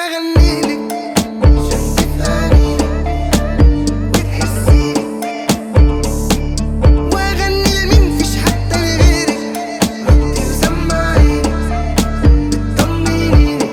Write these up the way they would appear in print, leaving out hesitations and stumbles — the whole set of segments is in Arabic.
اغنيلك عشان تفهميني وتحسيني، واغني لمين فيش حتى لغيرك. ردي وسمعيني طمنيني،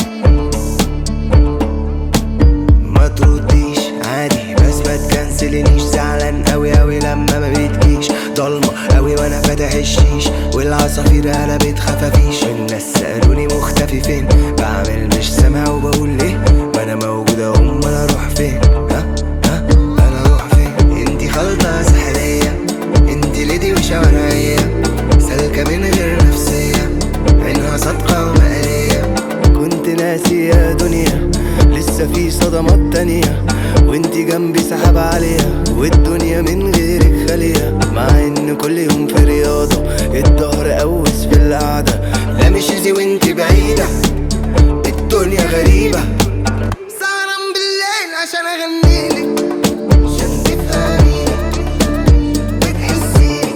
ما ترديش عادي بس ما تكنسلنيش. زعلان اوي اوي لما ما بتجيش، ضلمة اوي وانا فاتح الشيش، والعصافير قلبت خفافيش. الناس سألوني مختفي فين، بعمل مش سامع وبقول ليه. ما انا موجود اهو، انا اروح فين؟ انا اروح فين؟ انتي خلطة سحرية، انتي ليدي وشوارعية، سالكة من غير نفسية، عينها صادقة ومقرية. كنت ناسي يا دنيا لسه في صدمات تانية، وانتي جنبي سحاب عليها، والدنيا من غيرك خالية. مع ان كل يوم في رياضة، الظهر قوس في القعدة. لا مش ايزي وانتي بعيدة، الدنيا غريبة. سهران بالليل عشان اغنيلك عشان تفهميني وتحسيني،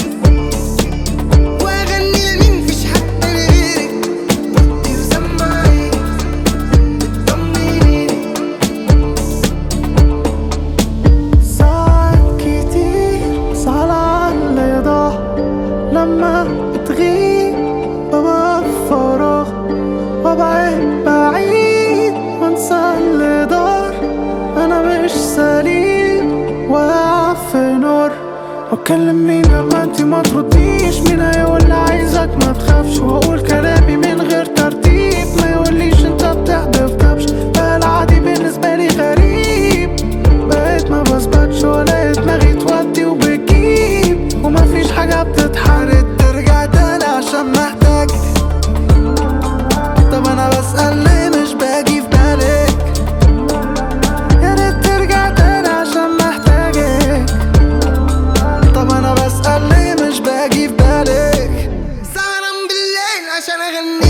واغني لمين فيش حتى لغيرك. ردي وسمعيني طمنيني. ساعات كتير صعب على يضاع، لما بتغيب ببقى في فراغ، وابعد بعيد وانسى اللي دار. انا مش سليم واقع في نار، واتكلم مين لما انتي ما ترديش؟ مين هيقول لي عايزك ما تخافش، واقول كلامي من غير ترتيب؟ ما يقوليش انت بتحدف كبش، بقى العادي بالنسبة لي غريب. بقيت ما بثبتش ولا دماغي تودي وبتجيب، ومفيش حاجة بتتحرك ترجع تاني عشان محتاج. طب انا بسأل ليه مش باجي في بالك؟ يا ريت ترجع تاني عشان محتاجك. طب انا بسأل ليه مش باجي في بالك؟ سهران بالليل عشان اغني